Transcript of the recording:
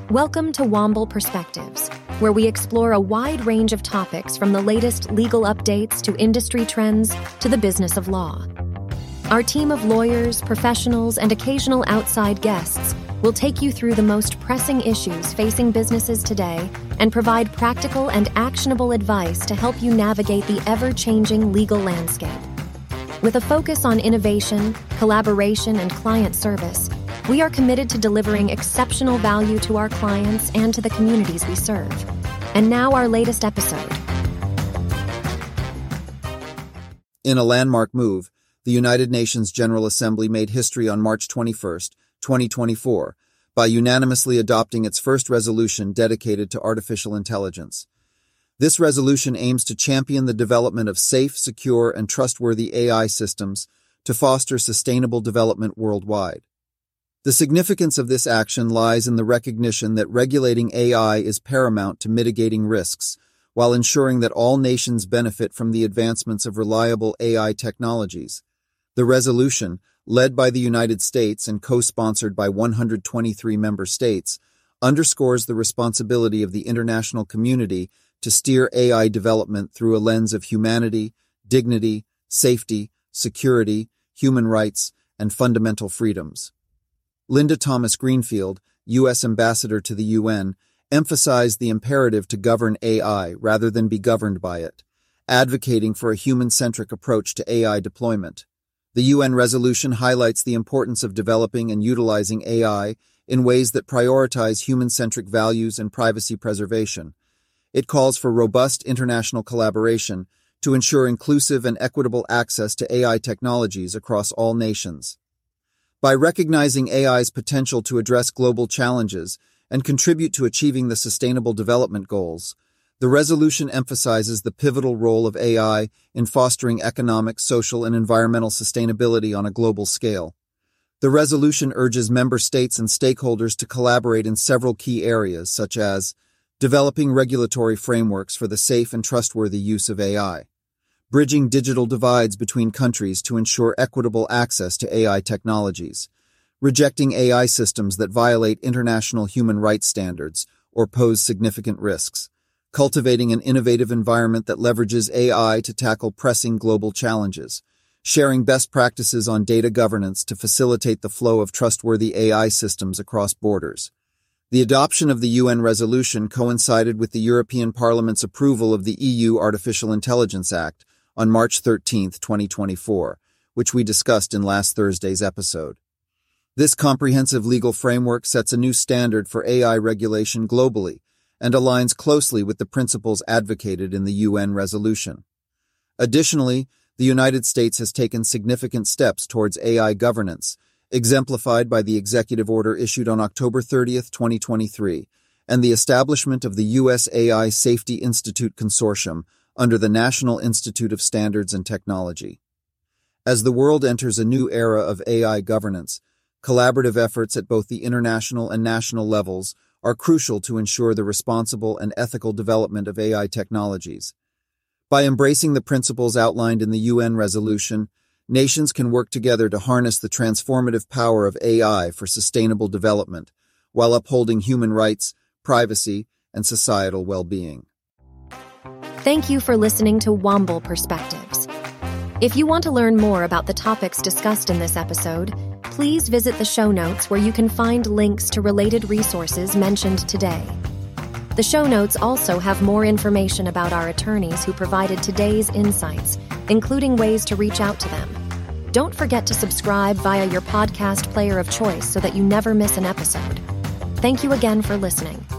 Welcome to Womble Perspectives, where we explore a wide range of topics from the latest legal updates to industry trends to the business of law. Our team of lawyers, professionals, and occasional outside guests will take you through the most pressing issues facing businesses today and provide practical and actionable advice to help you navigate the ever-changing legal landscape. With a focus on innovation, collaboration, and client service, we are committed to delivering exceptional value to our clients and to the communities we serve. And now our latest episode. In a landmark move, the United Nations General Assembly made history on March 21, 2024, by unanimously adopting its first resolution dedicated to artificial intelligence. This resolution aims to champion the development of safe, secure, and trustworthy AI systems to foster sustainable development worldwide. The significance of this action lies in the recognition that regulating AI is paramount to mitigating risks, while ensuring that all nations benefit from the advancements of reliable AI technologies. The resolution, led by the United States and co-sponsored by 123 member states, underscores the responsibility of the international community to steer AI development through a lens of humanity, dignity, safety, security, human rights, and fundamental freedoms. Linda Thomas-Greenfield, U.S. Ambassador to the UN, emphasized the imperative to govern AI rather than be governed by it, advocating for a human-centric approach to AI deployment. The UN resolution highlights the importance of developing and utilizing AI in ways that prioritize human-centric values and privacy preservation. It calls for robust international collaboration to ensure inclusive and equitable access to AI technologies across all nations. By recognizing AI's potential to address global challenges and contribute to achieving the Sustainable Development Goals, the resolution emphasizes the pivotal role of AI in fostering economic, social, and environmental sustainability on a global scale. The resolution urges member states and stakeholders to collaborate in several key areas, such as developing regulatory frameworks for the safe and trustworthy use of AI, bridging digital divides between countries to ensure equitable access to AI technologies, rejecting AI systems that violate international human rights standards or pose significant risks, cultivating an innovative environment that leverages AI to tackle pressing global challenges, sharing best practices on data governance to facilitate the flow of trustworthy AI systems across borders. The adoption of the UN resolution coincided with the European Parliament's approval of the EU Artificial Intelligence Act on March 13, 2024, which we discussed in last Thursday's episode. This comprehensive legal framework sets a new standard for AI regulation globally and aligns closely with the principles advocated in the UN resolution. Additionally, the United States has taken significant steps towards AI governance, exemplified by the executive order issued on October 30, 2023, and the establishment of the U.S. AI Safety Institute Consortium under the National Institute of Standards and Technology. As the world enters a new era of AI governance, collaborative efforts at both the international and national levels are crucial to ensure the responsible and ethical development of AI technologies. By embracing the principles outlined in the UN resolution, nations can work together to harness the transformative power of AI for sustainable development, while upholding human rights, privacy, and societal well-being. Thank you for listening to Womble Perspectives. If you want to learn more about the topics discussed in this episode, please visit the show notes where you can find links to related resources mentioned today. The show notes also have more information about our attorneys who provided today's insights, including ways to reach out to them. Don't forget to subscribe via your podcast player of choice so that you never miss an episode. Thank you again for listening.